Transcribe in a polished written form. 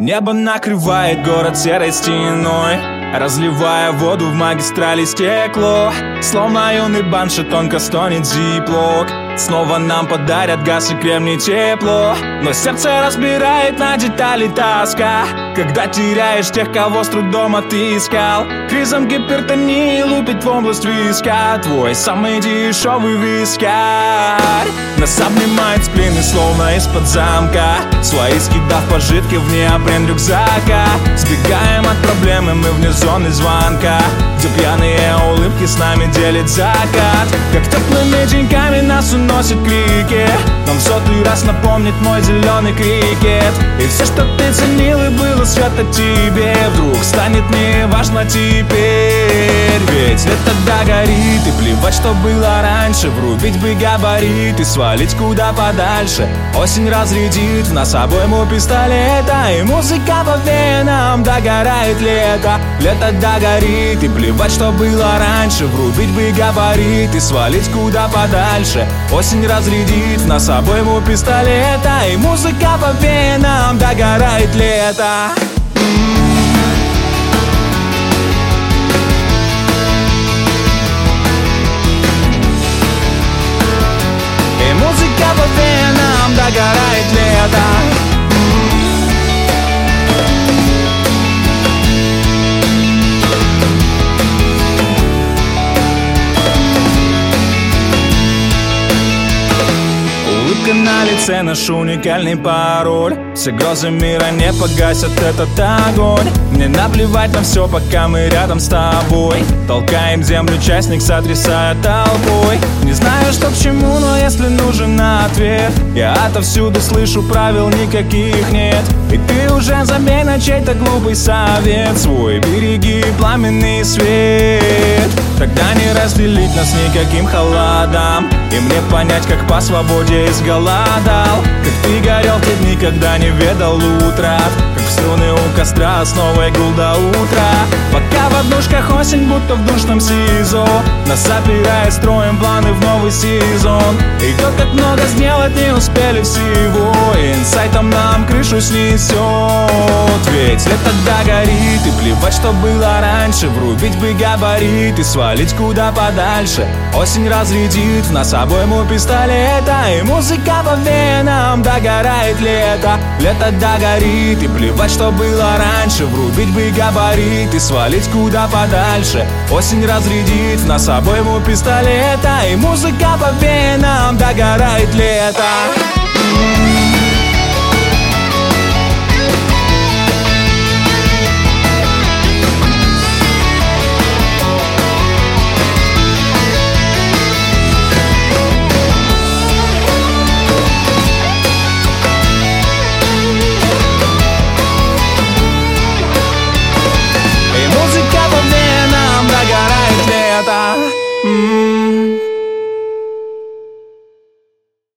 Небо накрывает город серой стеной, разливая воду в магистрали стекло. Словно юный банши тонко стонет зиплок. Снова нам подарят газ и кремний тепло. Но сердце разбирает на детали тоска, когда теряешь тех, кого с трудом отыскал. Кризом гипертонии лупит в область виска твой самый дешевый вискарь. Нас обнимает спины, словно из-под замка, свои скидав пожитки в неопрен рюкзака. Сбегаем от проблемы мы вне зоны звонка, где пьяные улыбки с нами делит закат. Как теплыми деньками нас уносит крики, нам в сотый раз напомнит мой зеленый крикет. И все, что ты ценил и было свято тебе, вдруг станет неважно теперь. Ведь лето тогда горит, и плевать, что было раньше. Врубить бы габарит и свалить куда подальше. Осень разрядит в нас обойму пистолета, и музыка по венам догорает лето. Лето догорит, и плевать, что было раньше. Врубить бы габарит и свалить куда подальше. Осень разрядит в нас обойму пистолета, и музыка по венам догорает лето. И музыка по венам догорает лето. Улыбка на лице, наш уникальный пароль. Все грозы мира не погасят этот огонь. Мне наплевать на все, пока мы рядом с тобой. Толкаем землю, частник сотрясая толпой. Не знаю, что к чему, но если нужен ответ, я отовсюду слышу, правил никаких нет. И ты уже забей на чей-то глупый совет свой. Береги пламенный свет. Тогда не разделить нас никаким холодам, и мне понять, как по свободе изголодал. Как ты горел в те дни, когда не ведал утрат, как в струны у костра снова игул до утра. Пока в однушках осень, будто в душном СИЗО, нас опирает строим планы в новый сезон. И то, как много сделать не успели всего, инсайтом нам крышу снесет. Ведь лето тогда горит, и плевать, что было раньше. Врубить бы габарит и свалить куда подальше. Осень разрядит в нас обойму пистолета, и музыка по венам догорает лето. Лето догорит, и плевать, что было раньше. Врубить бы габарит и свалить куда подальше. Осень разрядит в нас обойму пистолета, и музыка по венам догорает лето.